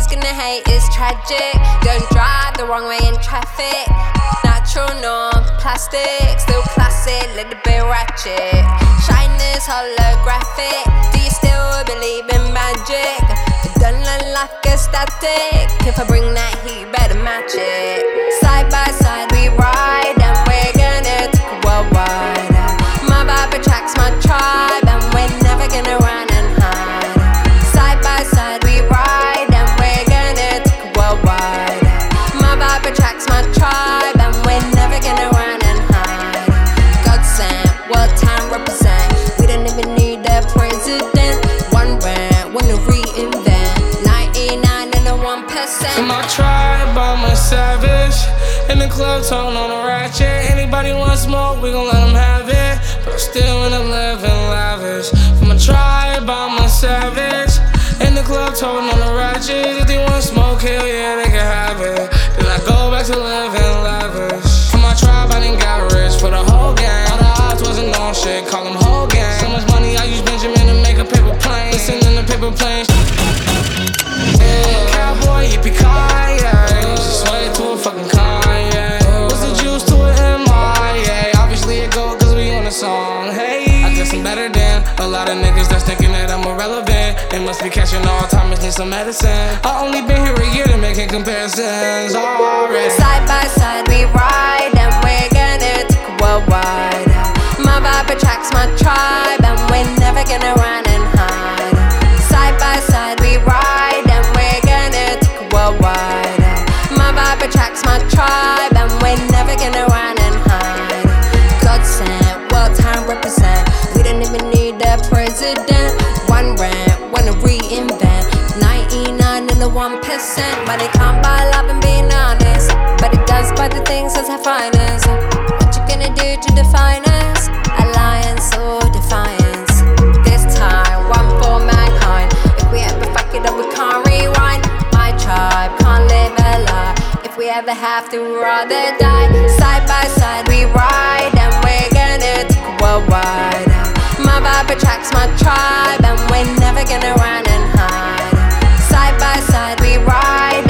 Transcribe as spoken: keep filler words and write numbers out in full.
haters gonna hate is tragic. Don't drive the wrong way in traffic. Natural norm, plastic, still classic, little bit ratchet. Shyness holographic. Do you still believe in magic? Don't let life get static. If I bring that heat, better match it. Side by side we ride, and we're gonna take it worldwide. My vibe attracts my tribe, and we're never gonna run and hide. Side by side we ride, and we're gonna take it worldwide. My vibe attracts my tribe, and we're never gonna run and hide. God sent, world time represent. We don't even need a president. One rant, wanna reinvent. ninety-nine and a one percent. In my tribe, I'm a savage. In the club, tone on a ratchet. Anybody want smoke, we gon' let them have it. But I'm still in the living lavish. From my tribe, I'm a savage. In the club, tone on a ratchet. If they want smoke, hell yeah, they can have it. Then I go back to living lavish. From my tribe, I done got rich for the whole gang. All the odds wasn't on shit, call them whole gang. So much money, I use Benjamin to make a paper plane. Listen in the paper plane. Yeah. Cowboy, yippee-ki-yay. Sway to a fucking Kanye. What's the juice to an M I A? Obviously it go cause we on the song. Hey, I guess I'm better than a lot of niggas that's thinking that I'm irrelevant. They must be catching Alzheimer's, need some medicine. I only been here a year to making comparisons already. Side by side we ride, and we're gonna take it worldwide. My vibe attracts my tribe, and we're never gonna run and hide. Side by side we ride, and we're gonna take it worldwide. My vibe attracts my tribe, and we're never gonna run and hide. God sent, world time represent. We don't even need a president. One rant, wanna reinvent. ninety-nine and the one percent. Money can't buy love and being honest, but it does buy the things that's our finest. What you gonna do to define us? Alliance or defiance? This time, one for mankind. If we ever fuck it up, we can't rewind. My tribe can't live a lie. If we ever have to, we'd rather die. Side by side we ride, and we're gonna take it worldwide. My vibe attracts my tribe, and we're never gonna run and hide. Side by side we ride,